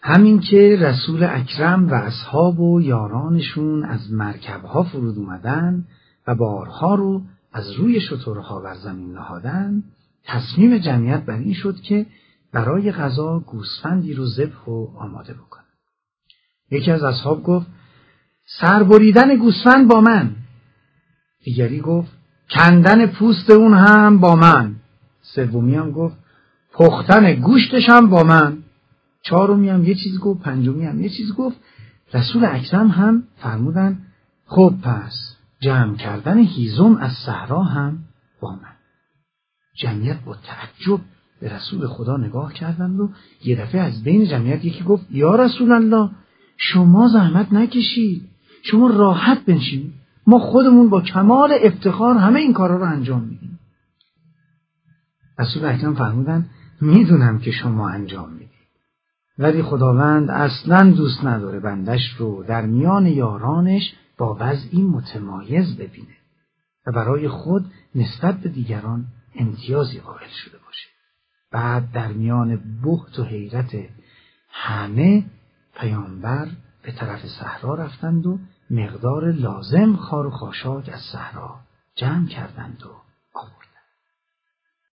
همین که رسول اکرم و اصحاب و یارانشون از مرکبها فرود اومدن و بارها رو از روی شترها بر زمین نهادن، تصمیم جمعیت بر این شد که برای غذا گوسفندی رو ذبح و آماده بکنن. یکی از اصحاب گفت سربریدن گوسفند با من. دیگری گفت کندن پوست اون هم با من. سومی هم گفت پختن گوشتش هم با من. چهارمی هم یه چیز گفت، پنجمی هم یه چیز گفت. رسول اکرم هم فرمودن خب پس جمع کردن هیزم از صحرا هم با من. جمعیت با تعجب به رسول خدا نگاه کردند و یه دفعه از بین جمعیت یکی گفت یا رسول الله، شما زحمت نکشید، شما راحت بنشینید، ما خودمون با کمال افتخار همه این کارا رو انجام میدیم. رسول اکرم فرمودن میدونم که شما انجام میدید، ولی خداوند اصلاً دوست نداره بندش رو در میان یارانش با وضعی متمایز ببینه و برای خود نسبت به دیگران امتیازی قائل شده باشه. بعد در میان بهت و حیرت همه پیامبر به طرف صحرا رفتند و مقدار لازم خار و خاشاک از صحرا جمع کردند و